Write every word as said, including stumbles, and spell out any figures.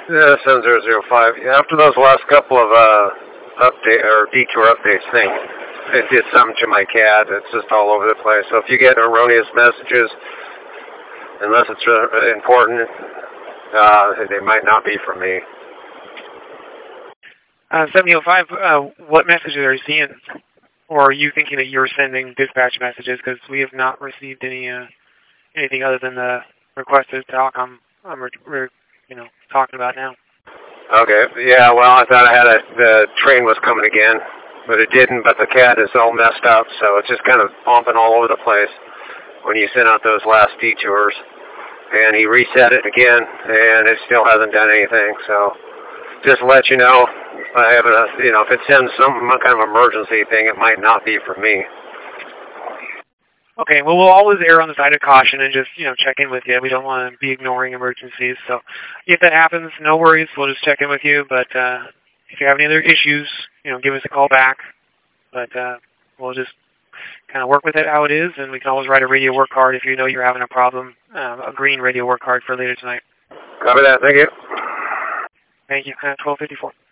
Yeah, seven zero zero five. After those last couple of uh, update or detour updates thing, it did something to my cat. It's just all over the place. So if you get erroneous messages, unless it's uh, important, uh, they might not be from me. Uh, seven zero five, uh, what messages are you seeing? Or are you thinking that you're sending dispatch messages? Because we have not received any uh, anything other than the request to talk I'm, I'm re re you know, talking about now. Okay, yeah, well, I thought I had a, the train was coming again, but it didn't, but the cat is all messed up, so it's just kind of bumping all over the place when you send out those last detours. And he reset it again, and it still hasn't done anything, so just to let you know, I have a, you know, if it sends some kind of emergency thing, it might not be for me. Okay, well, we'll always err on the side of caution and just, you know, check in with you. We don't want to be ignoring emergencies. So if that happens, no worries. We'll just check in with you. But uh, if you have any other issues, you know, give us a call back. But uh, we'll just kind of work with it how it is, and we can always write a radio work card if you know you're having a problem, uh, a green radio work card for later tonight. Copy that. Thank you. Thank you. Uh, twelve fifty-four.